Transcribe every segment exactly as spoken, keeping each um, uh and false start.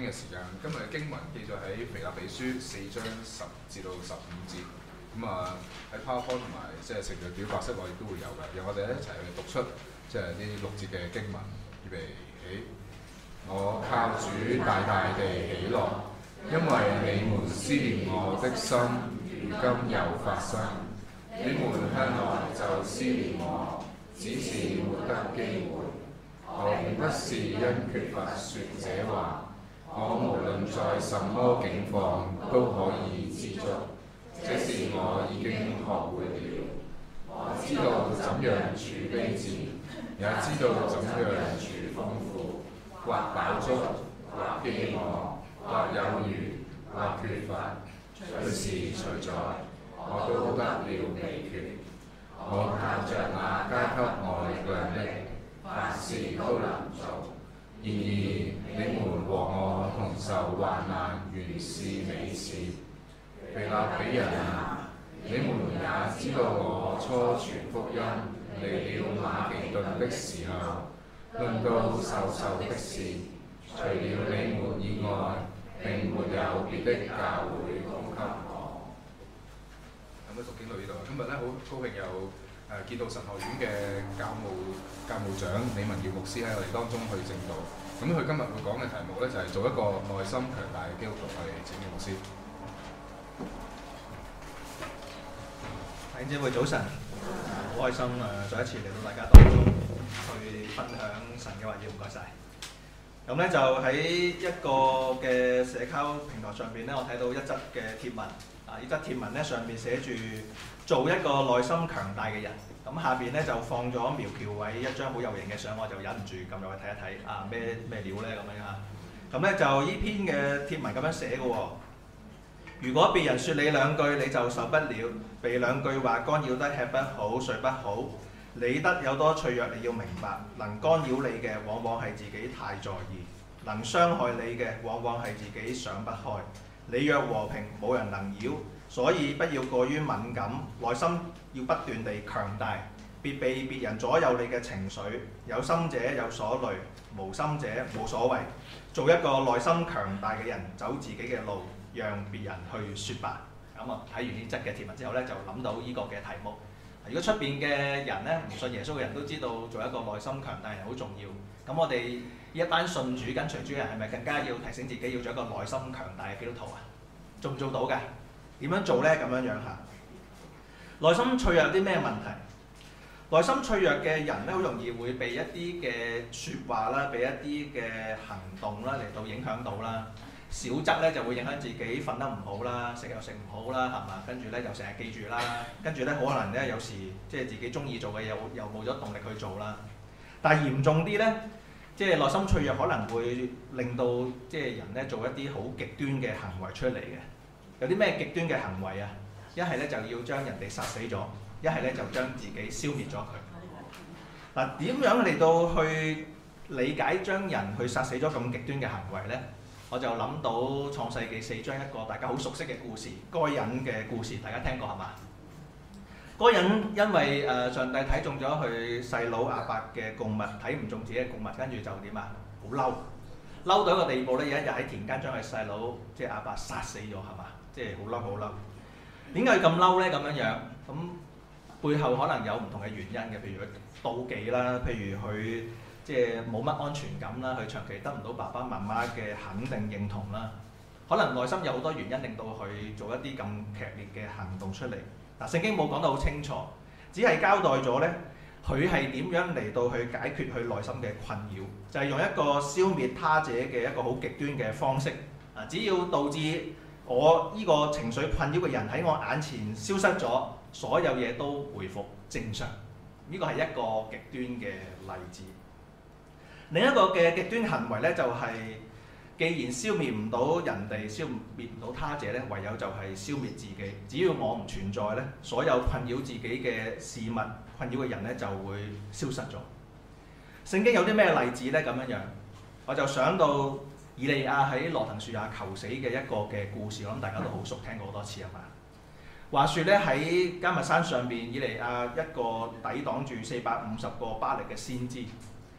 嘅時間。今日嘅經文記載喺腓立比書四章十至到十五節。咁啊喺 PowerPoint 同埋即係成日表白室我亦都會有嘅。讓我哋一齊去讀出即係呢六節嘅經文。預備起，我靠主大大地喜樂，因為你們思念我的心，如今又發生。你們向來就思念我，只是沒得機會。我並不是因缺乏說這話，我無論在什麼境況都可以知足。這是我已經學會了。我知道怎樣處卑賤，也知道怎樣處豐富，或飽足，或飢餓，或有餘，或缺乏，隨時隨在，我都得了秘訣。我靠着那加給我力量的，凡事都能做。然而你們和我同受患難，原是美事。腓立比人啊，你們也知道我初傳福音嚟了馬其頓的時候，論到受受的事，除了你們以外，並沒有別的教會供給我。咁咧讀經到呢度，今日咧好高興有誒建道神學院嘅教務教務長李文耀牧師喺我哋當中去證道。咁佢今日會講嘅題目咧就係、是、做一個內心強大嘅基督徒。我哋請嘅牧師。 弟兄姊妹早晨，好開心誒，再一次嚟到大家當中去分享神嘅話語，唔該晒。咁咧就喺一個嘅社交平台上邊咧，我睇到一則嘅貼文。啊，呢則貼文咧上面寫住做一個內心強大嘅人。咁下邊咧就放咗苗僑偉一張好有型嘅相，我就忍唔住撳入去睇一睇。啊，咩咩料咧咁樣啊？咁咧就呢篇嘅貼文咁樣寫嘅喎。如果別人説你兩句你就受不了，被兩句話干擾得吃不好睡不好，你得有多脆弱你要明白，能干擾你嘅往往係自己太在意，能傷害你嘅往往係自己想不開。你若和平，冇人能擾，所以不要過於敏感，內心要不斷地強大，別被別人左右你嘅情緒。有心者有所慮，無心者冇所謂。做一個內心強大嘅人，走自己嘅路，讓別人去説吧。咁啊，睇完呢則嘅貼文之後咧，就諗到呢個嘅題目。如果出邊嘅人咧，唔信耶穌嘅人都知道做一個內心強大嘅人好重要。咁我哋呢一班信主跟隨主嘅人，係咪更加要提醒自己要做一個內心強大嘅基督徒啊？做唔做到㗎？點樣做咧？咁樣樣嚇。內心脆弱有啲咩問題？內心脆弱嘅人咧，好容易會被一啲嘅説話啦，被一啲嘅行動啦嚟到影響到啦。小則咧就會影響自己瞓得唔好啦，食又食唔好啦，係嘛？跟住咧又成日記住啦，跟住咧可能咧有時即係自己中意做嘅又又冇咗動力去做啦。但係嚴重啲咧，即係內心脆弱可能會令到即係人咧做一啲好極端嘅行為出嚟嘅。有啲咩極端嘅行為啊？一係咧就要將人哋殺死咗，一係咧就將自己消滅咗佢。嗱，點樣嚟到去理解將人去殺死咗咁極端嘅行為咧？我就諗到創世記四章一個大家好熟悉嘅故事，該隱嘅故事，大家聽過係嘛？該隱因為誒、呃、上帝睇中咗佢細佬亞伯嘅供物，睇唔中自己嘅供物，跟住就點啊？好嬲，嬲到一個地步咧，有一日喺田間將佢細佬即係亞伯殺死咗，係嘛？即係好嬲好嬲。點解佢咁嬲咧？咁樣樣咁背後可能有唔同嘅原因嘅，譬如佢妒忌啦，譬如佢。即係冇乜安全感啦，佢長期得唔到爸爸媽媽嘅肯定認同啦，可能內心有好多原因令到佢做一啲咁劇烈嘅行動出嚟。嗱，聖經冇講得好清楚，只係交代咗咧，佢係點樣嚟到去解決佢內心嘅困擾，就係用一個消滅他者嘅一個好極端嘅方式。啊，只要導致我呢個情緒困擾嘅人喺我眼前消失咗，所有嘢都回復正常。呢個係一個極端嘅例子。另一個嘅極端行為咧，就係、是、既然消滅唔到人哋，消滅唔到他者咧，唯有就係消滅自己。只要我唔存在咧，所有困擾自己嘅事物、困擾嘅人咧，就會消失咗。聖經有啲咩例子咧？咁樣樣，我就想到以利亞喺羅藤樹下求死嘅一個嘅故事，我諗大家都好熟，聽過好多次係嘛？話說咧，喺迦密山上邊，以利亞一個抵擋住四百五十個巴力嘅先知。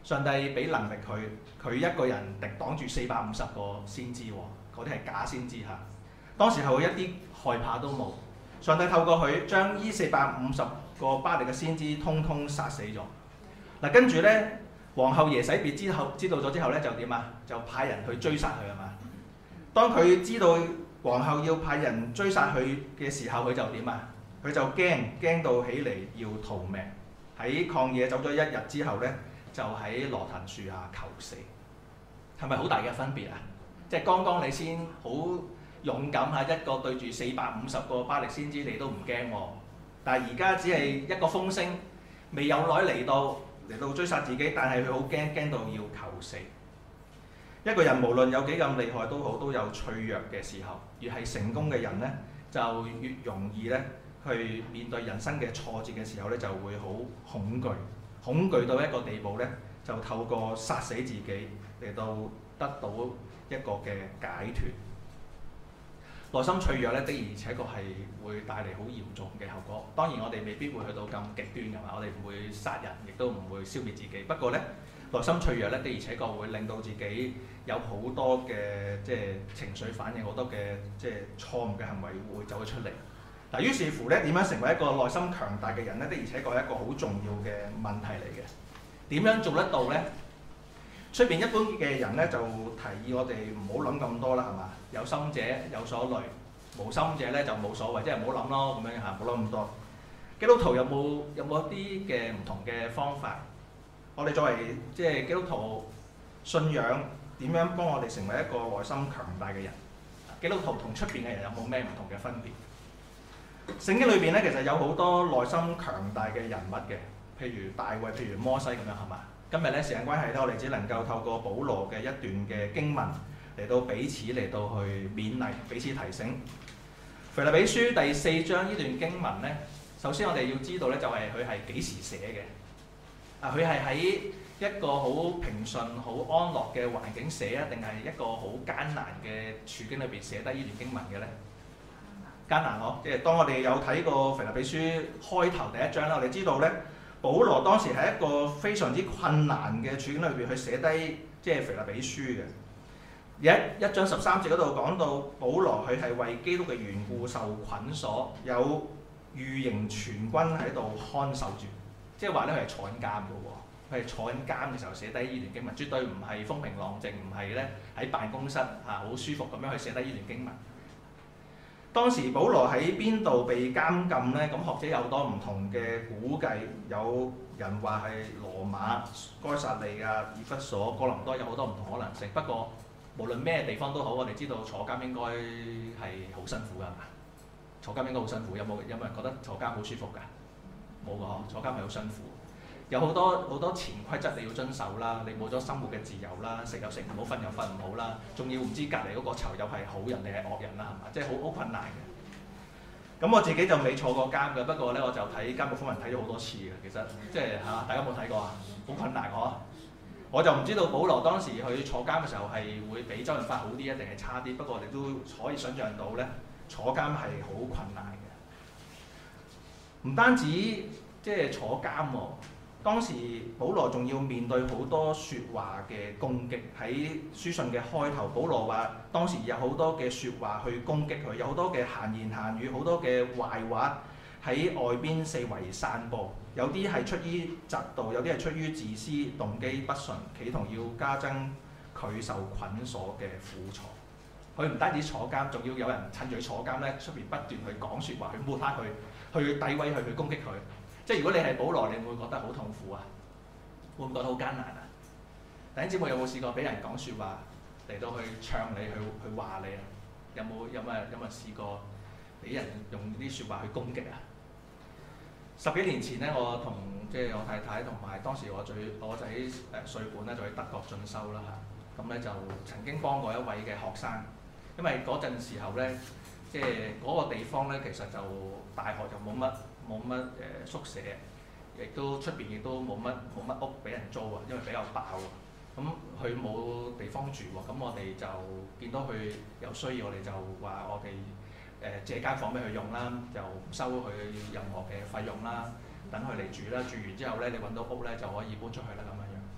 上帝俾能力佢，佢一個人敵擋住四百五十個先知喎，嗰啲係假先知嚇。當時候一啲害怕都冇，上帝透過佢將呢四百五十個巴力嘅先知通通殺死咗。嗱，跟住咧，皇后耶洗別之後知道咗之後咧就點啊？就派人去追殺佢啊嘛。當佢知道皇后要派人追殺佢嘅時候，佢就點啊？佢就驚驚到起嚟要逃命，喺曠野走咗一日之後咧，就喺羅騰樹下求死。係咪好大嘅分別啊？即係剛剛你先好勇敢嚇，一個對住四百五十個巴力先知，你都唔驚喎。但係而家只係一個風聲，未有耐嚟到嚟到追殺自己，但係佢好驚驚到要求死。一個人無論有幾咁厲害都好，都有脆弱嘅時候。越係成功嘅人呢，就越容易咧去面對人生嘅挫折嘅時候咧，就會好恐懼，恐懼到一個地步咧，就透過殺死自己嚟到得到一個嘅解脫。內心脆弱咧，的而且確係會帶嚟好嚴重嘅後果。當然我哋未必會去到咁極端㗎嘛，我哋唔會殺人，亦都唔會消滅自己。不過咧，內心脆弱咧，的而且確會令到自己有好多嘅即係情緒反應，好多嘅即係錯誤嘅行為會走咗出嚟。嗱，於是乎咧，點樣成為一個內心強大嘅人咧？的而且確係一個好重要嘅問題嚟嘅。點樣做得到咧？出邊一般嘅人咧就提議我哋唔好諗咁多啦，係嘛？有心者有所慮，無心者咧就冇所謂，即係唔好諗咯咁樣嚇，唔好諗咁多。基督徒有冇有冇一啲嘅唔同嘅方法？我哋作為即係基督徒信仰點樣幫我哋成為一個內心強大嘅人？基督徒同出邊嘅人有冇咩唔同嘅分別？聖經裏邊咧其實有好多內心強大嘅人物嘅，譬如大衛，譬如摩西咁樣係嘛？今日咧時間關係咧，我哋只能夠透過保羅嘅一段嘅經文嚟到彼此嚟到去勉勵、彼此提醒。腓立比書第四章呢段經文咧，首先我哋要知道咧，就係佢係幾時寫嘅？啊，佢係喺一個好平順、好安樂嘅環境寫啊，定係一個好艱難嘅處境裏邊寫低呢段經文嘅咧？艱難嗬，即係當我哋有睇過腓立比書開頭第一章啦，我哋知道咧。保羅當時係一個非常之困難嘅處境裏邊去寫低即係腓立比書嘅。一一章十三節嗰度講到，保羅佢係為基督嘅緣故受捆鎖，有御營全軍喺度看守住，即係話咧佢係坐緊監嘅喎，佢係坐緊監嘅時候寫低呢段經文，絕對唔係風平浪靜，唔係咧喺辦公室嚇好舒服咁樣去寫低呢段經文。當時保羅喺邊度被監禁呢？咁學者有好多唔同嘅估計，有人話係羅馬、該撒利亞、以弗所、哥林多，有好多唔同可能性。不過無論咩地方都好，我哋知道坐監應該係好辛苦㗎，係嘛？坐監應該好辛苦。有冇有冇人覺得坐監好舒服㗎？冇㗎嗬，坐監係好辛苦。有好多好多潛規則你要遵守啦，你冇咗生活嘅自由啦，食又食唔好，瞓又瞓唔好啦，仲要唔知隔離嗰個囚友係好人定係惡人啦，係嘛？即係好好困難嘅。咁我自己就未坐過監嘅，不過咧我就睇《監獄風雲》睇咗好多次嘅，其實即係嚇大家有冇睇過啊？好困難嗬！我就唔知道保羅當時去坐監嘅時候係會比周潤發好啲啊，定係差啲？不過我哋都可以想像到咧，坐監係好困難嘅。唔單止即係坐監喎。當時保羅仲要面對好多説話嘅攻擊，喺書信嘅開頭，保羅話當時有好多嘅説話去攻擊佢，有好多嘅閒言閒語，好多嘅壞話喺外邊四圍散播，有啲係出於嫉妒，有啲係出於自私，動機不純，企圖要加增佢受捆鎖嘅苦楚。佢唔單止坐監，仲要有人趁住佢坐監咧，出邊不斷去講説話，去抹黑佢，去詆毀佢，去攻擊佢。即係如果你係保羅，你會唔會覺得好痛苦啊？會唔會覺得好艱難啊？弟兄姊妹有冇試過俾人講説話嚟到去唱你，去去話你啊？有冇有冇有冇試過俾人用啲説話去攻擊啊？十幾年前咧，我同即係我太太同埋當時我最我仔誒歲半咧就去德國進修啦嚇，咁咧就曾經幫過一位嘅學生，因為嗰陣時候咧，即係嗰個地方咧其實就大學就冇乜。冇乜誒宿舍，亦都出邊亦都冇乜冇乜屋俾人租啊，因為比較爆啊。咁佢冇地方住喎，咁我哋就見到佢有需要，我哋就話我哋誒借間房俾佢用啦，就唔收佢任何嘅費用啦，等佢嚟住啦。住完之後咧，你揾到屋咧就可以搬出去啦咁樣樣。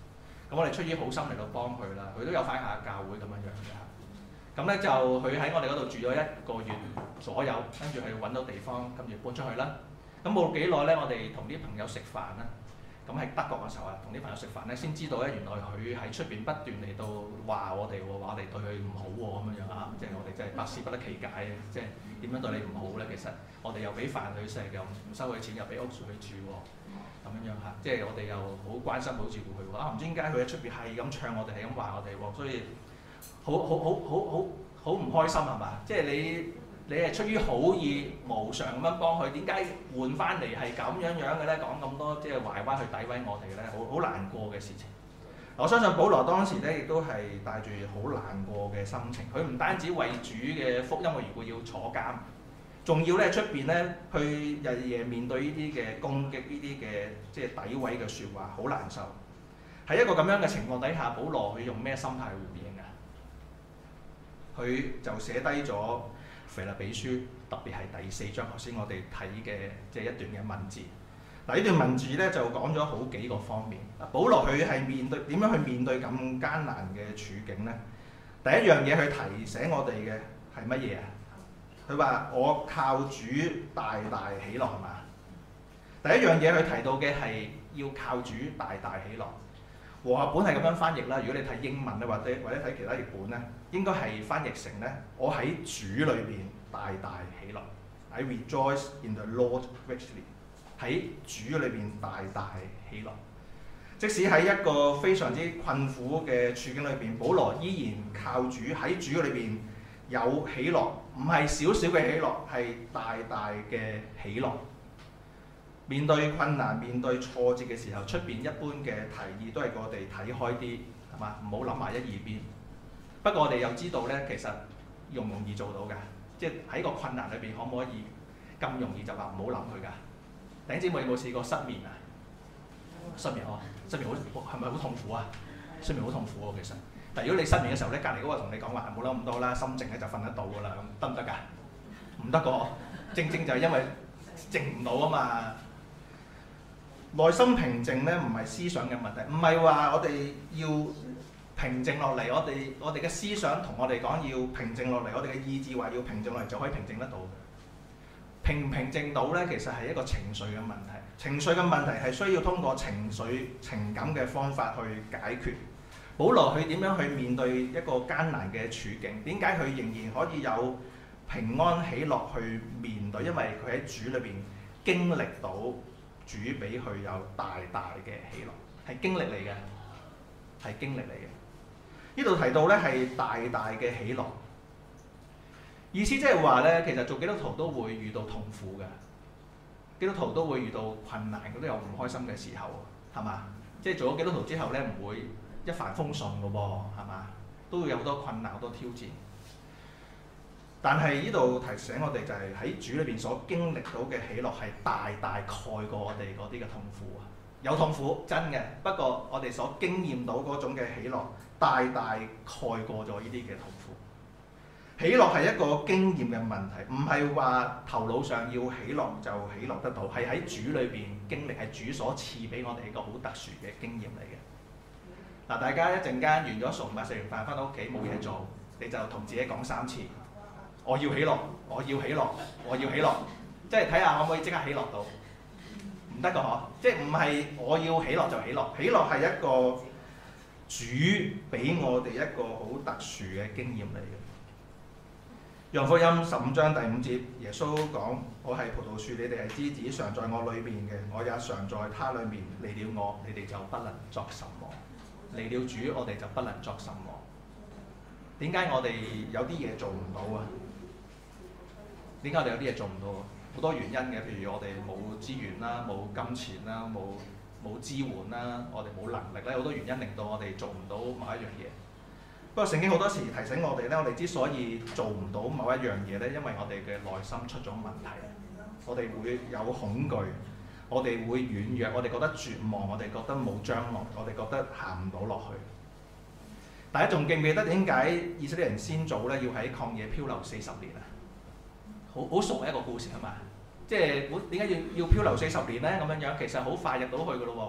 咁我哋出於好心嚟到幫佢啦，佢都有翻下教會咁樣樣嘅嚇。咁咧就佢喺我哋嗰度住咗一個月左右，跟住佢揾到地方，跟住搬出去啦。咁冇幾耐咧，我哋同啲朋友食飯啦。咁喺德國嘅時候啊，同啲朋友食飯咧，先知道咧原來佢喺出邊不斷嚟到話我哋喎，話我哋對佢唔好喎咁樣樣啊，即係我哋真係百思不得其解嘅，即係點樣對你唔好咧？其實我哋又俾飯佢食，又唔收佢錢，又俾屋住佢住喎，咁樣樣嚇，即係我哋又好關心好照顧佢喎。啊，唔知點解佢喺出邊係咁唱我哋，係咁話我哋喎，所以好好好好好好唔開心係嘛？即係你。你係出於好意無償咁樣幫佢，點解換翻嚟係咁樣樣嘅咧？講咁多即係壞話去詆毀我哋咧，好好難過嘅事情。我相信保羅當時咧亦都係帶住好難過嘅心情，佢唔單止為主嘅福音嘅緣故要坐監，仲要咧出邊咧去日夜面對呢啲嘅攻擊、呢啲嘅即係詆毀嘅説話，好難受。喺一個咁樣嘅情況底下，保羅佢用咩心態去回應啊？佢就寫低咗腓立比書，特別係第四章，頭先我哋睇嘅即係一段嘅文字。嗱，呢段文字咧就講咗好幾個方面。保羅佢係面對點樣去面對咁艱難嘅處境咧？第一樣嘢佢提醒我哋嘅係乜嘢啊？佢話我靠主大大喜樂係嘛？第一樣嘢佢提到嘅係要靠主大大喜樂。和合本係咁樣翻譯啦。如果你睇英文咧，或者或者睇其他譯本咧，應該係翻譯成咧：我喺主裏邊大大喜樂。I rejoice in the Lord richly。喺主裏邊大大喜樂。即使喺一個非常之困苦嘅處境裏邊，保羅依然靠主喺主裏邊有喜樂，唔係少少嘅喜樂，係大大嘅喜樂。面對困難、面對挫折嘅時候，出邊一般嘅提議都係我哋睇開啲，係嘛？唔好諗埋一二邊。不過我哋又知道咧，其實容唔容易做到㗎？即係喺個困難裏邊，可唔可以咁容易就話唔好諗佢㗎？弟兄姊妹有冇試過失眠啊？失眠哦，失眠好係咪好痛苦啊？失眠好痛苦喎，其實。但係如果你失眠嘅時候咧，隔離嗰個同你講話冇諗咁多啦，心靜咧就瞓得到㗎啦，咁得唔得㗎？唔得個，正正就係因為靜唔到啊嘛。內心平靜咧，唔係思想嘅問題，唔係話我哋要平靜落嚟，我哋我哋嘅思想同我哋講要平靜落嚟，我哋嘅意志話要平靜落嚟就可以平靜得到。平唔平靜到咧，其實係一個情緒嘅問題。情緒嘅問題係需要通過情緒情感嘅方法去解決。保羅佢點樣去面對一個艱難嘅處境？點解佢仍然可以有平安喜樂去面對？因為佢喺主裏邊經歷到。主俾佢有大大嘅喜樂，係經歷嚟嘅，係經歷嚟嘅。呢度提到咧係大大嘅喜樂，意思即係話咧，其實做基督徒都會遇到痛苦嘅，基督徒都會遇到困難，佢都有唔開心嘅時候，係嘛？即係做咗基督徒之後咧，唔會一帆風順嘅喎，係嘛？都會有好多困難，好多挑戰。但係呢度提醒我哋就係喺主裏邊所經歷到嘅喜樂係大大蓋過我哋嗰啲嘅痛苦啊！有痛苦真嘅，不過我哋所經驗到嗰種嘅喜樂大大蓋過咗呢啲嘅痛苦。喜樂係一個經驗嘅問題，唔係話頭腦上要喜樂就喜樂得到，係喺主裏邊經歷，係主所賜俾我哋一個好特殊嘅經驗嚟嘅。嗱，大家一陣間完咗崇拜食完飯翻到屋企冇嘢做，你就同自己講三次。我要喜樂，我要喜樂，我要喜樂，即係睇下可唔可以即刻喜樂到？唔得㗎嗬，即係唔係我要喜樂就喜樂？喜樂係一個主俾我哋一個好特殊嘅經驗嚟嘅。約翰福音十五章第五節，耶穌講：我係葡萄樹，你哋係枝子，常在我裏面嘅，我也常在他裏面。離了我，你哋就不能作什麼；離了主，我哋就不能作什麼。點解我哋有啲嘢做唔到啊？點解我哋有啲嘢做唔到？好多原因嘅，譬如我哋冇資源啦、冇金錢啦、冇冇支援啦，我哋冇能力咧，好多原因令到我哋做唔到某一樣嘢。不過聖經好多時提醒我哋咧，我哋之所以做唔到某一樣嘢咧，因為我哋嘅內心出咗問題，我哋會有恐懼，我哋會軟弱，我哋覺得絕望，我哋覺得冇將來，我哋覺得行唔到落去。大家仲記唔記得點解以色列人先祖咧要喺曠野漂流四十年啊？好好熟嘅一個故事係嘛？即係點解要要漂流四十年咧？咁樣樣其實好快入到去㗎咯喎。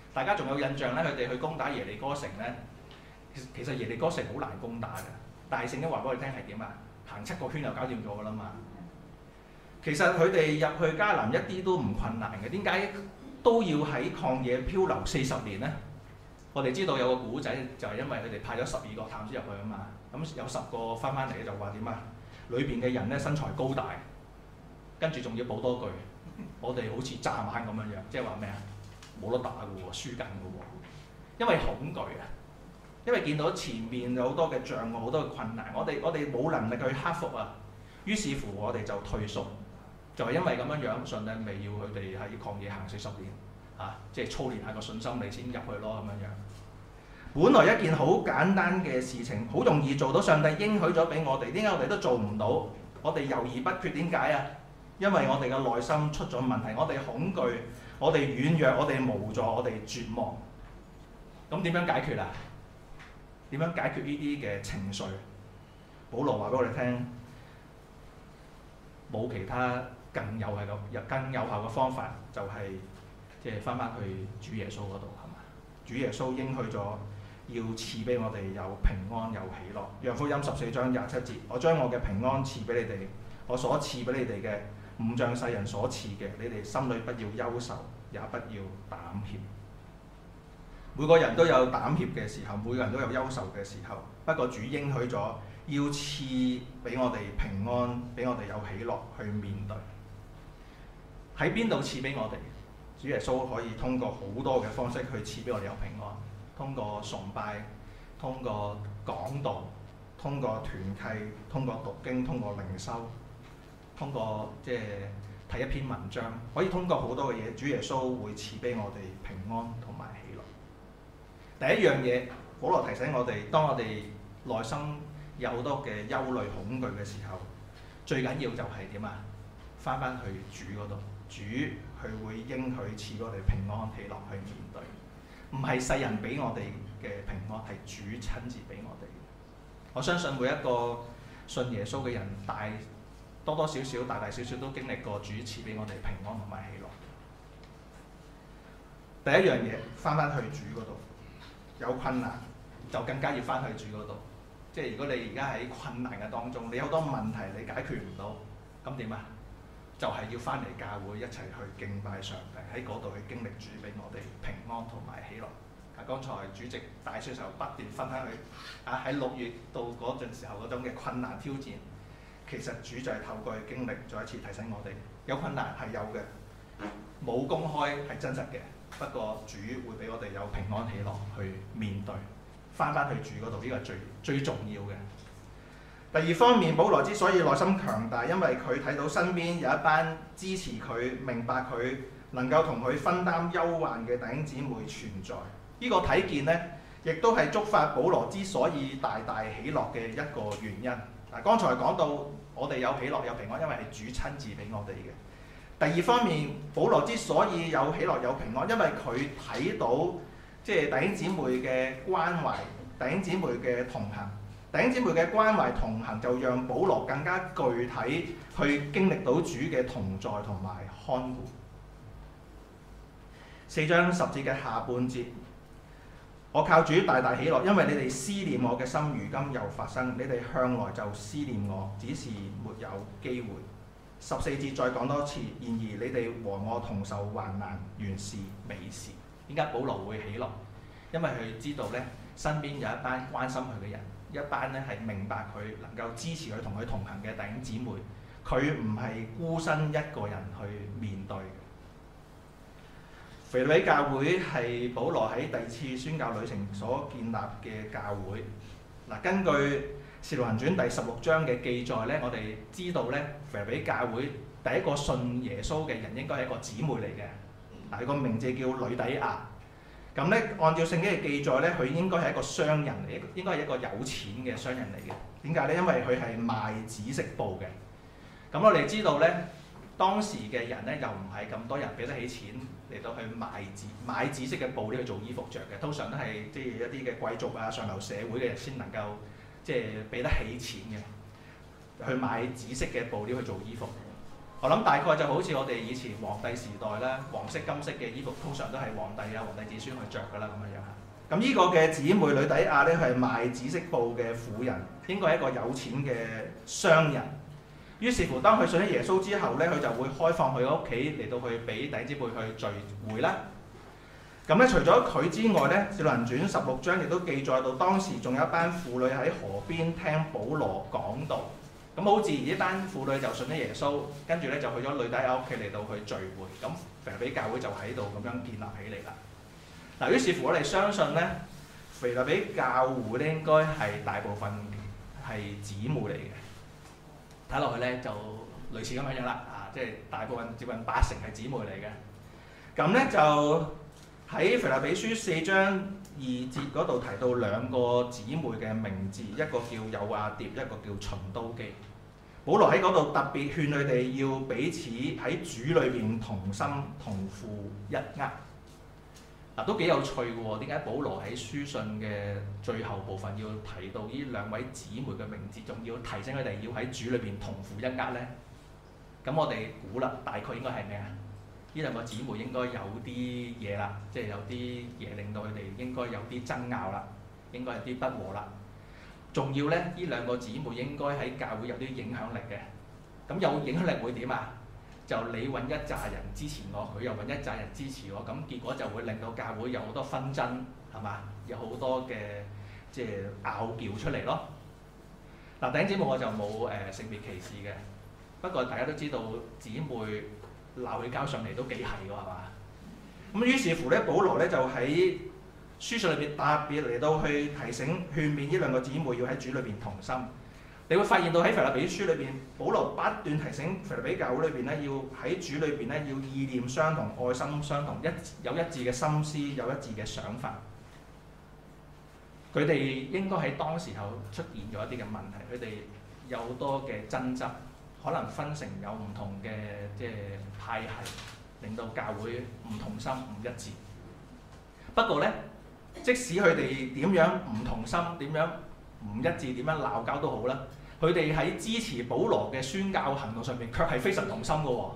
大家仲有印象咧？佢哋去攻打耶利哥城咧，其實耶利哥城好難攻打嘅，但係聖經話俾我哋聽係點啊？行七個圈就搞掂咗㗎啦嘛。其實佢哋入去迦南一啲都唔困難嘅，點解都要喺曠野漂流四十年咧？我哋知道有個古仔就係因為佢哋派咗十二個探子入去啊嘛，咁有十個翻翻嚟就話點啊？裏邊嘅人咧身材高大，跟住仲要補多句，我哋好似蚱蜢咁樣樣，即係話咩啊？冇得打嘅喎，輸緊嘅喎，因為恐懼啊，因為見到前面有好多嘅障礙，好多嘅困難，我哋我哋冇能力去克服啊，於是乎我哋就退縮，就係因為咁樣樣，上帝咪要佢哋喺曠野行四十年，啊，即係操練下個信心，你先入去咯咁樣樣。本來一件好簡單嘅事情，好容易做到，上帝應許咗俾我哋，點解我哋都做唔到？我哋猶豫不決，點解啊？因為我哋嘅內心出咗問題，我哋恐懼。我哋軟弱，我哋無助，我哋絕望。咁點樣解決啊？點樣解決呢啲嘅情緒？保羅話俾我哋聽，冇其他更有效嘅、更有效嘅方法，就係即係翻返去主耶穌嗰度，係嘛？主耶穌應許咗要賜俾我哋有平安有喜樂。約翰福音十四章廿七節：我將我嘅平安賜俾你哋，我所賜俾你哋嘅。唔像世人所賜嘅，你哋心裏不要憂愁，也不要膽怯。每個人都有膽怯嘅時候，每個人都有憂愁嘅時候。不過主應許咗要賜俾我哋平安，俾我哋有喜樂去面對。喺邊度賜俾我哋？主耶穌可以通過好多嘅方式去賜俾我哋有平安，通過崇拜，通過講道，通過團契，通過讀經，通過靈修。通過即係睇一篇文章，可以通過好多嘅嘢，主耶穌會賜俾我哋平安同埋喜樂。第一樣嘢，保羅提醒我哋，當我哋內心有好多嘅憂慮、恐懼嘅時候，最緊要就係點啊？翻返去主嗰度，主佢會應許賜俾我哋平安喜樂去面對，唔係世人俾我哋嘅平安，係主親自俾我哋。我相信每一個信耶穌嘅人，大多多少少、大大小小都經歷過主賜俾我哋平安同埋喜樂。第一樣嘢，翻返去主嗰度，有困難就更加要翻去主嗰度。即係如果你而家喺困難嘅當中，你有好多問題你解決唔到，咁點啊？就係、是、要翻嚟教會一齊去敬拜上帝，喺嗰度去經歷主俾我哋平安同埋喜樂。啊，剛才主席大書時候不斷分享佢啊喺六月到嗰陣時候嗰種嘅困難挑戰。其實主就係透過去經歷，再一次提醒我哋，有困難係有嘅，冇公開係真實嘅。不過主會俾我哋有平安喜樂去面對，翻返去主嗰度，呢個係最最重要嘅。第二方面，保羅之所以內心強大，因為佢睇到身邊有一班支持佢、明白佢、能夠同佢分擔憂患嘅弟兄姊妹存在。呢、這個睇見呢，亦都係觸發保羅之所以大大喜樂嘅一個原因。嗱，剛才講到我哋有喜樂有平安，因為係主親自俾我哋嘅。第二方面，保羅之所以有喜樂有平安，因為佢睇到即係弟兄姊妹嘅關懷，弟兄姊妹嘅同行，弟兄姊妹嘅關懷同行就讓保羅更加具體去經歷到主嘅同在同埋看顧。四章十節嘅下半節。我靠主大大喜樂，因為你哋思念我嘅心，如今又發生。你哋向來就思念我，只是沒有機會。十四節再講多次。然而你哋和我同受患難，原是美事。點解保羅會喜樂？因為佢知道咧，身邊有一班關心佢嘅人，一班咧係明白佢能夠支持佢同佢同行嘅弟兄姊妹。佢唔係孤身一個人去面對。腓立比教會係保羅喺第二次宣教旅程所建立嘅教會。嗱，根據《使徒行傳》第十六章嘅記載咧，我哋知道咧，腓立比教會第一個信耶穌嘅人應該係一個姊妹嚟嘅。嗱，佢個名字叫呂底亞。咁咧，按照聖經嘅記載咧，佢應該係一個商人嚟，應該係一個有錢嘅商人嚟嘅。點解咧？因為佢係賣紫色布嘅。咁我哋知道咧，當時嘅人咧又唔係咁多人俾得起錢嚟到去買紫買紫色嘅布呢去做衣服着嘅，通常都係即係一啲嘅貴族啊、上流社會嘅人先能夠即係俾得起錢嘅，去買紫色嘅布料去做衣服。 我諗大概就好似我哋以前皇帝時代咧，黃色金色嘅衣服通常都係皇帝啊、皇帝子孫去着㗎啦，咁樣樣嚇。咁呢個嘅姊妹呂底亞咧，係賣紫色布嘅婦人，應該係一個有錢嘅商人。於是乎，當佢信咗耶穌之後咧，佢就會開放佢屋企嚟到去俾弟兄姊妹去聚會啦。咁咧，除咗佢之外咧，《使徒行傳》十六章亦都記載到當時仲有一班婦女喺河邊聽保羅講道。咁好自然，呢班婦女就信咗耶穌，跟住咧就去咗呂底亞屋企嚟到去聚會。咁腓立比教會就喺度咁樣建立起嚟啦。嗱，於是乎我哋相信咧，腓立比教會咧應該係大部分係姊妹嚟嘅。睇落去咧就類似咁樣樣啦，啊，即係大部分接近八成係姊妹嚟嘅。咁咧就喺腓立比書四章二節嗰度提到兩個姊妹嘅名字，一個叫友亞蝶，一個叫循都基。保羅喺嗰度特別勸佢哋要彼此喺主裏邊同心同負一軛。嗱，都幾有趣嘅喎，點解保羅喺書信嘅最後部分要提到呢兩位姊妹嘅名字，仲要提醒佢哋要喺主裏邊同負一軛呢？咁我哋估啦，大概應該係咩啊？呢兩個姊妹應該有啲嘢啦，即係有啲嘢令到佢哋應該有啲爭拗啦，應該有啲不和啦。仲要咧，呢兩個姊妹應該喺教會有啲影響力嘅。咁有影響力會點啊？就你揾一紮人支持我，佢又揾一紮人支持我，咁結果就會令到教會有好多紛爭，係嘛？有好多嘅即係拗撬出嚟咯。嗱，弟兄姊妹我就冇誒、呃、性別歧視嘅，不過大家都知道姊妹鬧起交上嚟都幾係㗎，係嘛？咁於是乎咧，保羅咧就喺書信裏邊特別嚟到去提醒勸勉呢兩個姊妹要喺主裏邊同心。你會發現到喺腓立比書裏邊，保羅不斷提醒腓立比教會裏邊咧，要喺主裏邊咧要意念相同、愛心相同，一有一致嘅心思，有一致嘅想法。佢哋應該喺當時候出現咗一啲嘅問題，佢哋有好多嘅爭執，可能分成有唔同嘅即係派系，令到教會唔同心、唔一致。不過咧，即使佢哋點樣唔同心、點樣唔一致、點樣鬧交都好啦，佢哋喺支持保羅嘅宣教行動上面，卻係非常同心嘅喎。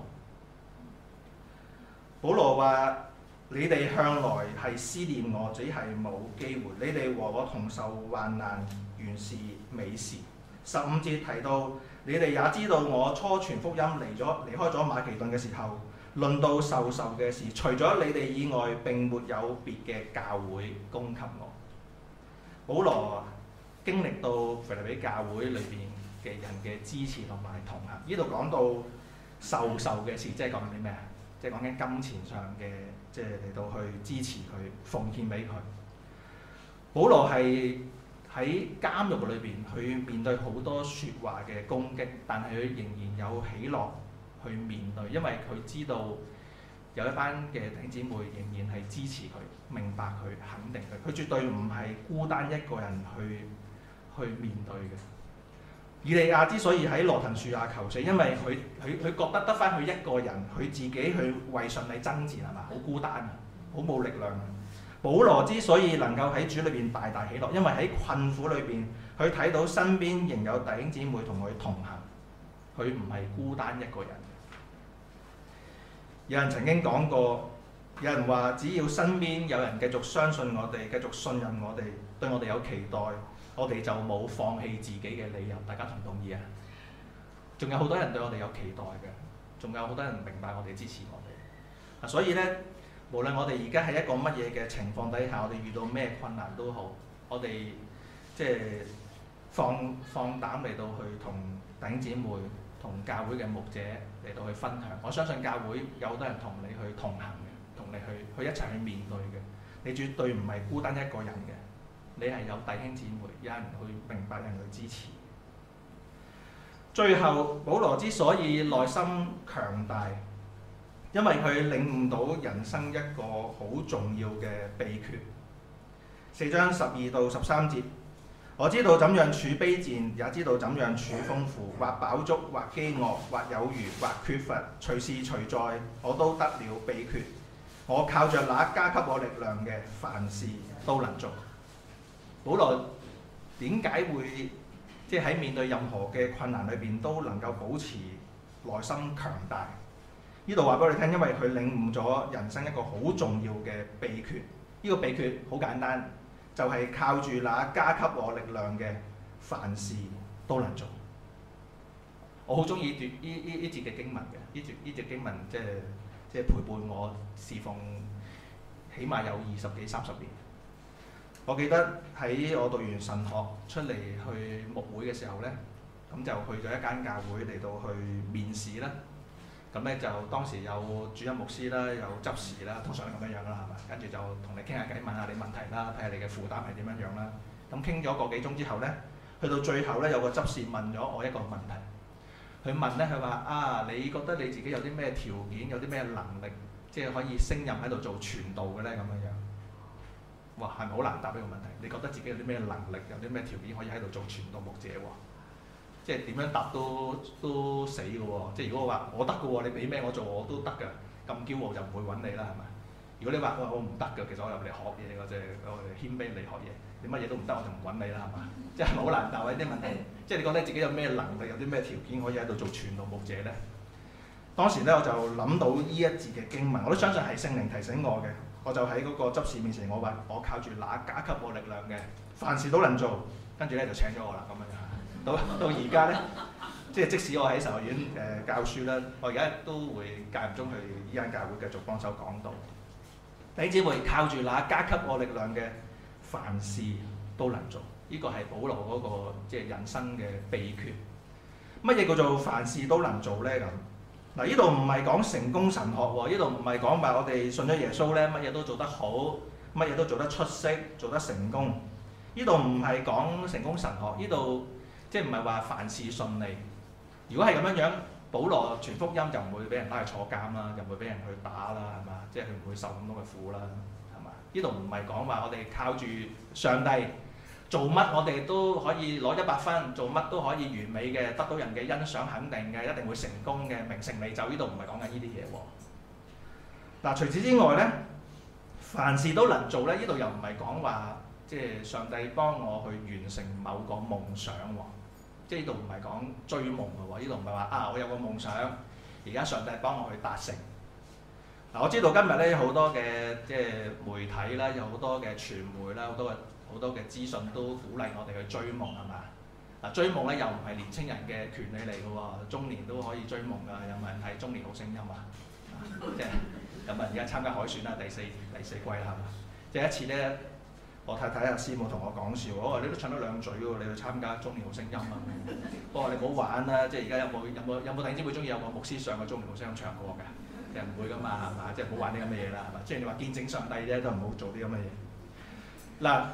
保羅話：你哋向來係思念我，只係冇機會。你哋和我同受患難，原是美事。十五節提到，你哋也知道我初傳福音離咗離開咗馬其頓嘅時候，論到授受嘅事，除咗你哋以外，並沒有別嘅教會供給我。保羅經歷到腓立比教會裏邊嘅人嘅支持同埋同行。呢度講到授受嘅事，即係講緊啲咩啊？即係講緊金錢上嘅，即係嚟到去支持佢、奉獻俾佢。保羅係喺監獄裏邊，佢面對好多説話嘅攻擊，但係佢仍然有喜樂去面對，因為佢知道有一班嘅弟兄姊妹仍然係支持佢、明白佢、肯定佢。佢絕對唔係孤單一個人去去面對嘅。以利亞之所以喺羅騰樹下求死，因為佢佢佢覺得得翻佢一個人，佢自己去為順利爭戰係嘛，好孤單啊，好冇力量。保羅之所以能夠喺主裏邊大大喜樂，因為喺困苦裏邊，佢睇到身邊仍有弟兄姊妹同佢同行，佢唔係孤單一個人。有人曾經講過，有人話只要身邊有人繼續相信我哋，繼續信任我哋，對我哋有期待，我哋就冇放棄自己嘅理由。大家同唔同意啊？仲有好多人對我哋有期待嘅，仲有好多人明白我哋、支持我哋。所以呢，無論我哋而家喺一個乜嘢嘅情況底下，我哋遇到咩困難都好，我哋即係放放膽嚟到去同弟兄姊妹、同教會嘅牧者嚟到去分享。我相信教會有好多人同你去同行嘅，同你去去一齊去面對嘅。你絕對唔係孤單一個人嘅。你係有弟兄姊妹，有人去明白，有人去支持。最後，保羅之所以內心強大，因為佢領悟到人生一個好重要嘅秘訣。四章十二到十三節，我知道怎樣處卑賤，也知道怎樣處豐富，或飽足，或飢餓，或有餘，或缺乏，隨時隨在，我都得了秘訣。我靠着那加給我力量嘅，凡事都能做。保羅點解會即係喺面對任何嘅困難裏邊都能夠保持內心強大。呢度話俾我哋聽，因為佢領悟咗人生一個好重要嘅秘訣。呢、這個秘訣好簡單，就係、是、靠住那加給我力量嘅，凡事都能做。我好中意呢呢呢呢節嘅經文嘅，呢節呢節經文即係即係陪伴我侍奉，起碼有二十幾三十年。我記得喺我讀完神學出嚟去牧會嘅時候呢，咁就去咗一間教會嚟到去面試啦。咁咧就當時有主任牧師啦，有執事啦，通常咁樣樣啦，係嘛？跟住就同你傾下偈，問下你問題啦，睇下你嘅負擔係點樣樣啦。咁傾咗個幾鐘之後呢，去到最後呢，有個執事問咗我一個問題。佢問呢，佢話啊，你覺得你自己有啲咩條件，有啲咩能力，即係可以升任喺度做傳道嘅呢？咁樣樣。哇，係咪好難答呢個問題？你覺得自己有啲咩能力，有啲咩條件可以喺度做傳道牧者喎？即係點樣答都都死嘅喎！即係如果我話我得嘅喎，你俾咩我做我都得㗎。咁驕傲就唔會揾你啦，係咪？如果你話我我唔得嘅，其實我入嚟學嘢嘅，即係我哋謙卑嚟學嘢。你乜嘢都唔得，我就唔揾你啦，係嘛？即係好難答呢啲問題。即係你覺得自己有咩能力，有啲咩條件可以喺度做傳道牧者咧？當時咧我就諗到呢一節嘅經文，我都相信係聖靈提醒我嘅。我就喺嗰個執事面前，我話我靠住那加給我力量嘅，凡事都能做。跟住咧就請咗我啦，咁樣。到到而家咧，即係即使我喺神學院誒、呃、教書啦，我而家都會間唔中去呢間教會繼續幫手講道。弟兄姊妹，靠住那加給我力量嘅，凡事都能做。呢、這個係保羅嗰、那個即係人生嘅秘訣。乜嘢叫做凡事都能做咧？咁嗱，呢度唔係講成功神學喎，呢度唔係講話我哋信咗耶穌咧，乜嘢都做得好，乜嘢都做得出色，做得成功。呢度唔係講成功神學，呢度。即係唔係話凡事順利？如果係咁樣樣，保羅傳福音就唔會俾人拉去坐監啦，又唔會俾人去打啦，係嘛？即係佢唔會受咁多嘅苦啦，係嘛？呢度唔係講話我哋靠住上帝做乜，我哋都可以攞一百分，做乜都可以完美嘅，得到人嘅欣賞肯定嘅，一定會成功嘅，名成利就。呢度唔係講緊呢啲嘢喎。嗱，除此之外咧，凡事都能做咧，呢度又唔係講話即係上帝幫我去完成某個夢想喎。即係呢度唔係講追夢嘅喎，呢度唔係話啊我有個夢想，而家上帝幫我去達成。嗱、啊，我知道今日咧好多嘅即係媒體啦，有好多嘅傳媒啦，好多嘅好多嘅資訊都鼓勵我哋去追夢係嘛？嗱、啊，追夢咧又唔係年青人嘅權利嚟嘅喎，中年都可以追夢㗎。有冇人睇《中年好聲音》啊？啊即係有冇人而家參加海選啦？第四第四季啦係嘛？即係一次咧。我太太阿師母同我講笑，我話你都唱得兩嘴喎，你去參加中年好聲音啊！我話你唔好玩啦，即係而家有冇有冇有冇弟兄姊妹中意有個牧師上個中年好聲音唱歌㗎？其實唔會㗎嘛，係嘛？即係唔好玩啲咁嘅嘢啦，係嘛？即係你話見證上帝啫，都唔好做啲咁嘅嘢。嗱，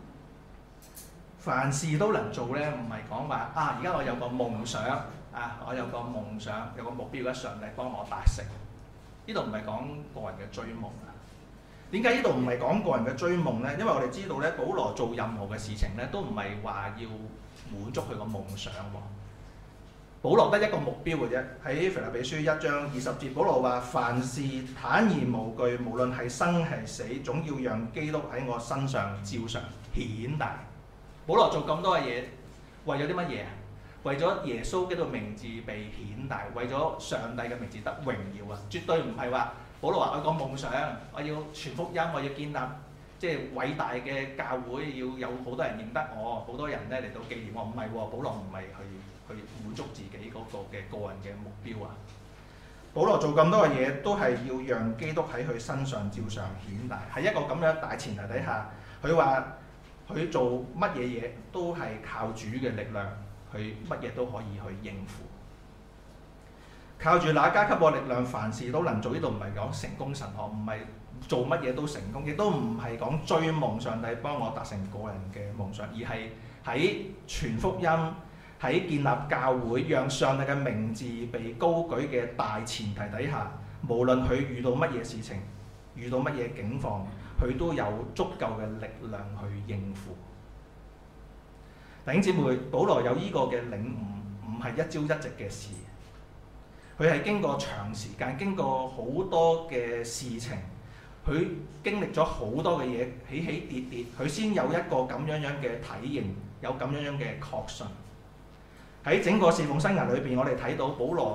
凡事都能做咧，唔係講話啊！而家我有個夢想啊，我有個夢想，有個目標，而家上帝幫我達成。呢度唔係講個人嘅追夢啊。點解呢度唔係講個人嘅追夢呢？因為我哋知道咧，保羅做任何嘅事情咧，都唔係話要滿足佢個夢想喎。保羅得一個目標嘅啫。喺腓立比書一章二十節，保羅話：凡事坦然無懼，無論係生係死，總要讓基督喺我身上照常顯大。保羅做咁多嘅嘢，為咗啲乜嘢啊？為咗耶穌基督名字被顯大，為咗上帝嘅名字得榮耀啊！絕對唔係話。保羅話：我個夢想，我要傳福音，我要建立即係偉大嘅教會，要有好多人認得我，好多人咧嚟到紀念我。唔係喎，保羅唔係去去滿足自己嗰個嘅個人嘅目標啊！保羅做咁多嘅嘢，都係要讓基督喺佢身上照常顯大。喺一個咁樣大前提底下，佢話佢做乜嘢嘢都係靠主嘅力量，佢乜嘢都可以去應付。靠住那加給我力量，凡事都能做。呢度唔係講成功神學，唔係做乜嘢都成功，亦都唔係講追夢，上帝幫我達成個人嘅夢想，而係喺傳福音、喺建立教會、讓上帝嘅名字被高舉嘅大前提底下，無論佢遇到乜嘢事情、遇到乜嘢境況，佢都有足夠嘅力量去應付。弟兄姊妹，保羅有呢個嘅領悟，唔係一朝一夕嘅事。佢係經過長時間，經過好多嘅事情，佢經歷咗好多嘅嘢，起起跌跌，佢先有一個咁樣樣嘅體認，有咁樣樣嘅確信。喺整個侍奉生涯裏邊，我哋睇到保羅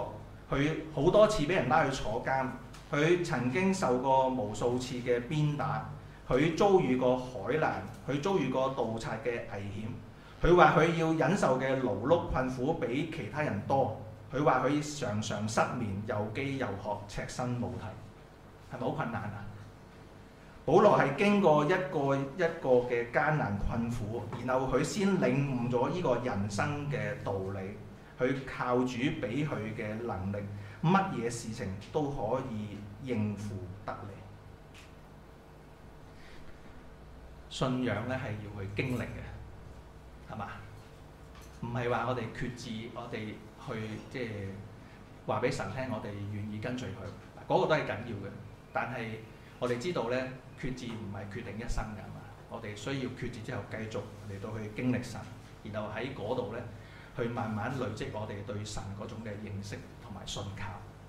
佢好多次俾人拉去坐監，佢曾經受過無數次嘅鞭打，佢遭遇過海難，佢遭遇過盜賊嘅危險。佢話佢要忍受嘅勞碌困苦比其他人多。佢話佢常常失眠，又飢又渴，赤身露體，係咪好困難啊？保羅係經過一個一個嘅艱難困苦，然後佢先領悟咗呢個人生嘅道理，佢靠主俾佢嘅能力，乜嘢事情都可以應付得嚟。信仰咧係要去經歷嘅，係嘛？唔係話我哋決志，我哋去即係話俾神聽，我哋願意跟隨佢，嗰、那個都係緊要嘅。但係我哋知道咧，決志唔係決定一生㗎嘛。我哋需要決志之後繼續嚟到去經歷神，然後喺嗰度咧去慢慢累積我哋對神嗰種嘅認識同埋信靠。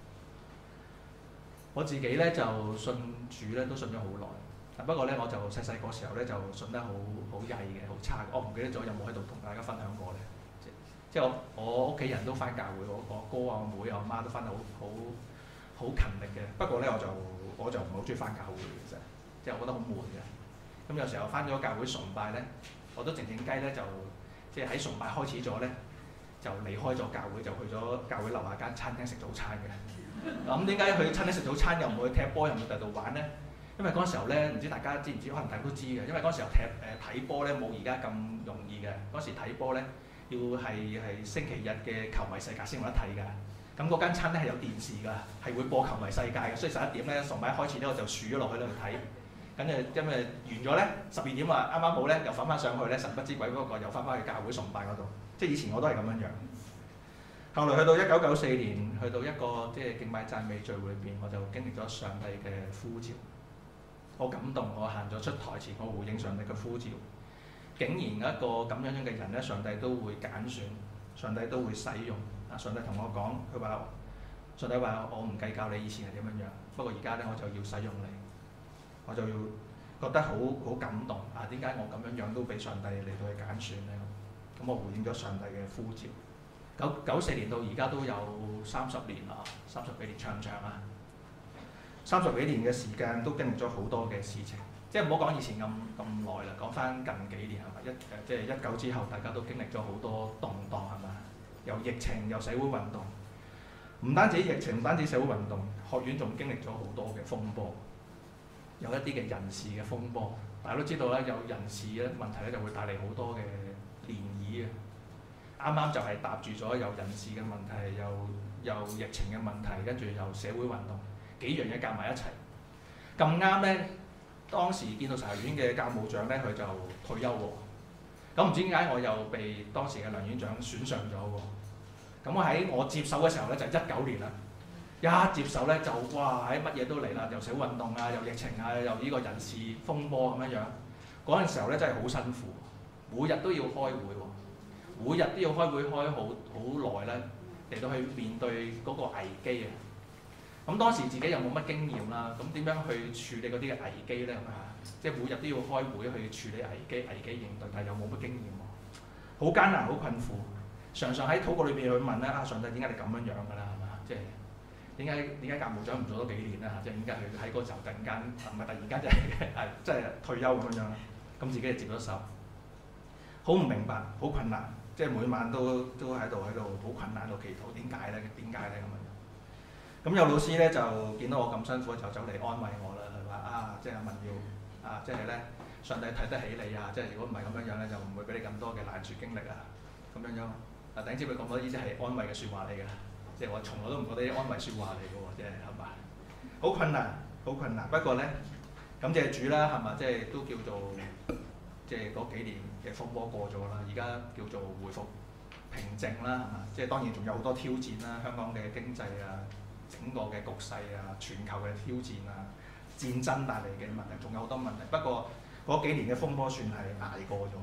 我自己咧就信主咧都信咗好耐，不過咧我就細細個時候咧就信得好好曳嘅，好差嘅。我唔記得咗有冇喺度同大家分享過咧。即即我我屋企人都返教會，我我哥啊、我妹啊、我媽都返得好好好勤力嘅。不過咧我就我就唔係好中意返教會嘅，其實即係我覺得好悶嘅。咁有時候返咗教會崇拜咧，我都靜靜雞咧就即係喺崇拜開始咗咧，就離開咗教會，就去咗教會樓下間餐廳食早餐嘅。咁點解去餐廳食早餐又唔會去踢波，又唔去第度玩咧？因為嗰陣時候咧，唔知大家知唔知？可能大家都知嘅。因為嗰陣時候踢誒睇波咧冇而家咁容易嘅。嗰時睇波咧要係係星期日嘅球迷世界先有得睇㗎。咁嗰間餐廳係有電視㗎，係會播球迷世界嘅。所以十一點咧崇拜開始咧，我就數咗落去度睇。咁誒因為完咗咧，十二點啊啱啱好咧，又翻翻上去咧，神不知鬼嗰個又翻翻去教會崇拜嗰度。即係以前我都係咁樣樣。後來去到一九九四年，去到一個即係敬拜讚美聚會裏邊，我就經歷咗上帝嘅呼召。我感動，我行咗出台前，我回應上帝嘅呼召。竟然一個咁樣樣嘅人咧，上帝都會揀選，上帝都會使用。啊，上帝同我講，佢話：上帝話我唔計較你以前係點樣樣，不過而家咧我就要使用你，我就要覺得好好感動。啊，點解我咁樣樣都俾上帝嚟到去揀選咧？咁我回應咗上帝嘅呼召。九九四年到而家都有三十年啦，三十幾年長唔長啊？三十幾年嘅時間都經歷咗好多嘅事情，即係唔好講以前咁咁耐啦，講翻近幾年係咪一誒即係一九之後，大家都經歷咗好多動盪係咪？由疫情，由社會運動，唔單止疫情，唔單止社會運動，學院仲經歷咗好多嘅風波，有一啲嘅人事嘅風波，大家都知道咧，有人事咧問題咧就會帶嚟好多嘅漣漪啊！啱啱就係搭住咗有人事嘅問題，又又疫情嘅問題，跟住又社會運動，幾樣嘢夾埋一齊。咁啱咧，當時建道神學院嘅教務長咧，佢就退休喎。咁唔知點解我又被當時嘅梁院長選上咗喎。咁我喺我接手嘅時候咧，就一九年啦。一接手咧就哇喺乜嘢都嚟啦，又社會運動啊，又疫情啊，又呢個人事風波咁樣樣。嗰陣時候咧真係好辛苦，每日都要開會喎。每日都要開會開好好耐咧，嚟到去面對嗰個危機啊！咁當時自己又冇乜經驗啦，咁點樣去處理嗰啲嘅危機咧？係咪啊？即係每日都要開會去處理危機、危機應對，但係又冇乜經驗喎，好艱難、好困苦。常常喺禱告裏邊去問咧：啊，上帝點解你咁樣樣㗎啦？係嘛？即係點解點解教務長唔做多幾年啦？即係點解佢喺嗰時候突然間唔係突然間就係係即係退休咁樣樣啦？咁自己就接咗手，好唔明白，好困難。即係每晚都都喺度喺度好困難喺度祈禱，點解咧？點解咧咁樣？咁有老師咧就見到我咁辛苦，就走嚟安慰我啦。佢話啊，即係文耀啊，即係咧上帝睇得起你啊！即係如果唔係咁樣樣咧，就唔會俾你咁多嘅難處經歷啊！咁樣樣啊，頂知佢講嗰啲即係安慰嘅説話嚟㗎。即係我從來都唔覺得啲安慰説話嚟㗎喎，即係係嘛？好困難，好困難。不過咧，感謝主啦，係嘛？即係都叫做。即係嗰幾年嘅風波過咗啦，而家叫做回復平靜啦，係嘛？即係當然仲有好多挑戰啦，香港嘅經濟啊，整個嘅局勢啊，全球嘅挑戰啊，戰爭帶嚟嘅問題，仲有好多問題。不過嗰幾年嘅風波算係捱過咗。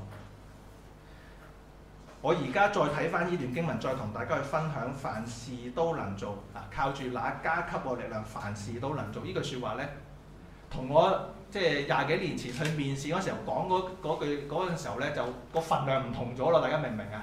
我而家再睇翻呢段經文，再同大家去分享，凡事都能做啊！靠住那加給我力量，凡事都能做。呢句説話咧，同我即係廿幾年前去面試嗰時候講嗰句嗰陣時候咧，就個份量唔同咗咯。大家明唔明啊？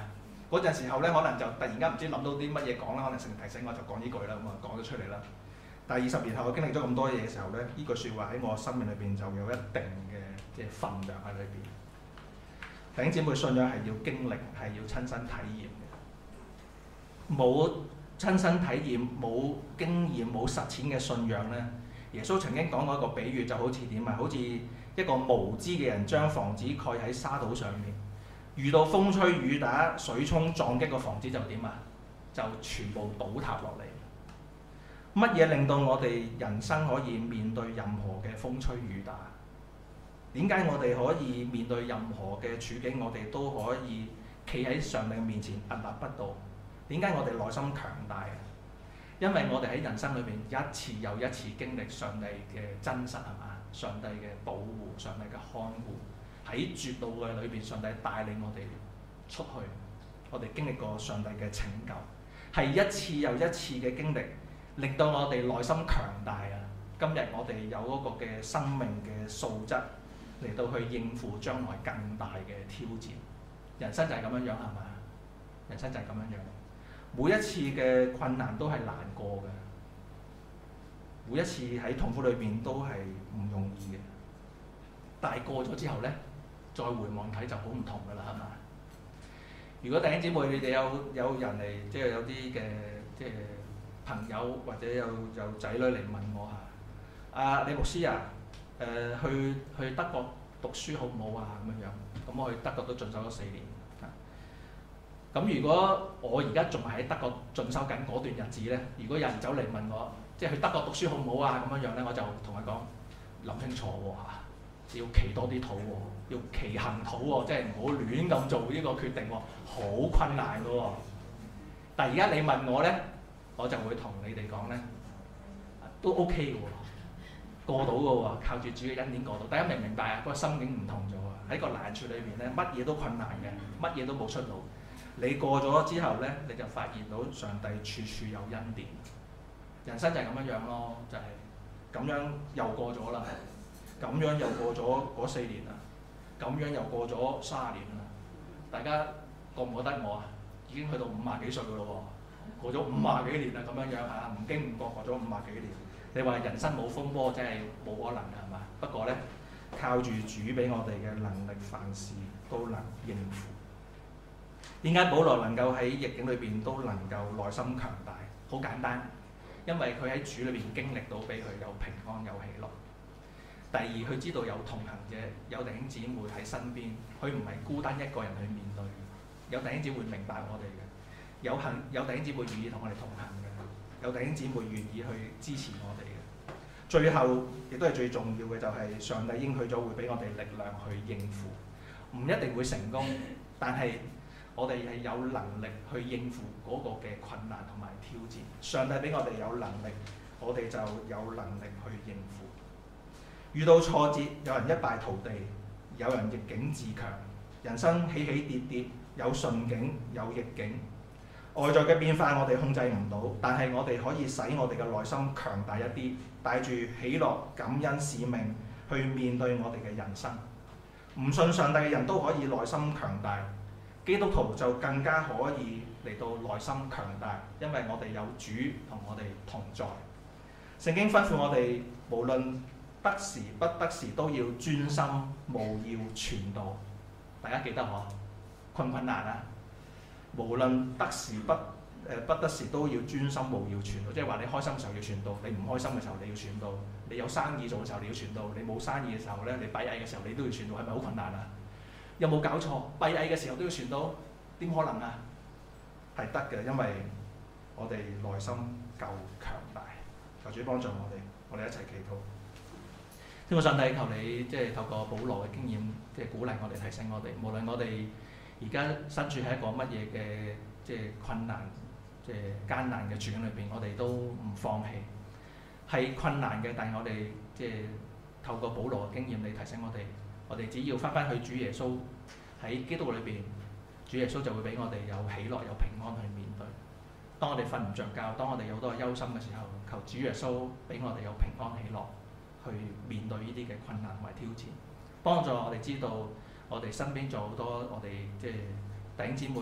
嗰陣時候咧，可能就突然間唔知諗到啲乜嘢講啦，可能聖靈提醒我就講呢句啦，咁啊講咗出嚟啦。但係二十年後我經歷咗咁多嘢嘅時候咧，呢句説話喺我生命裏邊就有一定嘅即係分量喺裏邊。弟兄姊妹，信仰係要經歷，係要親身體驗嘅。冇親身體驗、冇經驗、冇實踐嘅信仰咧，耶穌曾經講過一個比喻，就好似點啊？好似一個無知嘅人將房子蓋喺沙土上面，遇到風吹雨打、水沖撞擊個房子就點啊？就全部倒塌落嚟。乜嘢令到我哋人生可以面對任何嘅風吹雨打？點解我哋可以面對任何嘅處境，我哋都可以企喺上帝面前屹立不倒？點解我哋內心強大啊？因為我哋喺人生裏邊一次又一次經歷上帝嘅真實，係嘛？上帝嘅保護、上帝嘅看護，喺絕路嘅裏邊，上帝帶領我哋出去，我哋經歷過上帝嘅拯救，係一次又一次嘅經歷，令到我哋內心強大啊！今日我哋有嗰個嘅生命嘅素質嚟到去應付將來更大嘅挑戰。人生就係咁樣樣，係嘛？人生就係咁樣樣。每一次嘅困難都係難過嘅，每一次喺痛苦裏邊都係唔容易嘅。但係過咗之後咧，再回望睇就好唔同㗎啦，係嘛？如果弟兄姊妹你哋有有人嚟，即係有啲嘅即係朋友或者有有仔女嚟問我嚇，啊李牧師啊，誒、呃、去去德國讀書好唔好啊？咁樣樣，咁我去德國都進修咗四年。咁如果我而家仲係喺德國進修緊嗰段日子咧，如果有人走嚟問我，即係去德國讀書好唔好啊？咁樣樣咧，我就同佢講諗清楚喎嚇，要祈多啲禱喎，要祈行禱喎，即係唔好亂咁做呢個決定喎，好困難㗎喎。但係而家你問我咧，我就會同你哋講咧，都 OK 嘅喎，過到嘅喎，靠住主嘅恩典過到。大家明唔明白啊？個心境唔同咗啊！喺個難處裏邊咧，乜嘢都困難嘅，乜嘢都冇出路。你過咗之後咧，你就發現到上帝處處有恩典。人生就係咁樣樣咯，就係、是、咁樣又過咗啦，咁樣又過咗嗰四年啦，咁樣又過咗卅年啦。大家覺唔覺得我啊？已經去到五廿幾歲噶咯喎，過咗五廿幾年啦，咁樣樣嚇，唔經唔覺過咗五廿幾年。你話人生冇風波，真係冇可能㗎，係嘛？不過咧，靠住主俾我哋嘅能力，凡事都能應付。點解保羅能夠喺逆境裏邊都能夠內心強大？好簡單，因為佢喺主裏邊經歷到俾佢有平安有喜樂。第二，佢知道有同行者，有弟兄姊妹喺身邊，佢唔係孤單一個人去面對。有弟兄姊妹明白我哋嘅，有幸有弟兄姊妹願意同我哋同行嘅，有弟兄姊妹願意去支持我哋嘅。最後亦都係最重要嘅，就係上帝應許咗會俾我哋力量去應付，唔一定會成功，但係我哋係有能力去應付嗰個嘅困難同埋挑戰。上帝俾我哋有能力，我哋就有能力去應付。遇到挫折，有人一敗塗地，有人逆境自強。人生起起跌跌，有順境有逆境。外在嘅變化我哋控制唔到，但係我哋可以使我哋嘅內心強大一啲，帶住喜樂、感恩、使命去面對我哋嘅人生。唔信上帝嘅人都可以內心強大。基督徒就更加可以嚟到內心強大，因為我哋有主同我哋同在。聖經吩咐我哋，無論得時不得時都要專心，務要傳道。大家記得嗬？困唔困難啊？無論得時不誒、呃、不得時都要專心，務要傳道。即係話你開心嘅時候要傳道，你唔開心嘅時候你要傳道。你有生意做嘅時候你要傳道，你冇生意嘅時候咧，你閉翳嘅時候你都要傳道，係咪好困難啊？有冇搞錯？閉翳嘅時候都要傳道，點可能啊？係得嘅，因為我哋內心夠強大。求主幫助我哋，我哋一齊祈禱。天父上帝，求你即係透過保羅嘅經驗，即係鼓勵我哋、提醒我哋，無論我哋而家身處喺一個乜嘢嘅即係困難、即係艱難嘅處境裏邊，我哋都唔放棄。係困難嘅，但係我哋即係透過保羅嘅經驗嚟提醒我哋。我哋只要翻返去主耶穌喺基督裏邊，主耶穌就會俾我哋有喜樂、有平安去面對。當我哋瞓唔着覺，當我哋有好多憂心嘅時候，求主耶穌俾我哋有平安喜樂去面對呢啲嘅困難同埋挑戰，幫助我哋知道我哋身邊仲有好多我哋即係弟兄姊妹，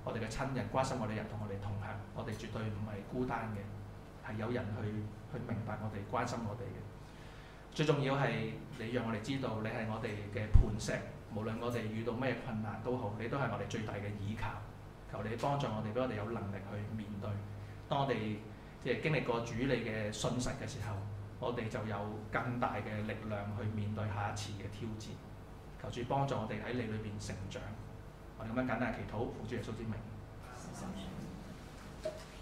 我哋嘅親人，關心我哋人，同我哋同行，我哋絕對唔係孤單嘅，係有人去去明白我哋、關心我哋嘅。最重要係你讓我哋知道，你係我哋嘅磐石，無論我哋遇到咩困難都好，你都係我哋最大嘅倚靠。求你幫助我哋，俾我哋有能力去面對。當我哋即係經歷過主你嘅信實嘅時候，我哋就有更大嘅力量去面對下一次嘅挑戰。求主幫助我哋喺你裏邊成長。我哋咁樣簡單嘅祈禱，奉主耶穌之名。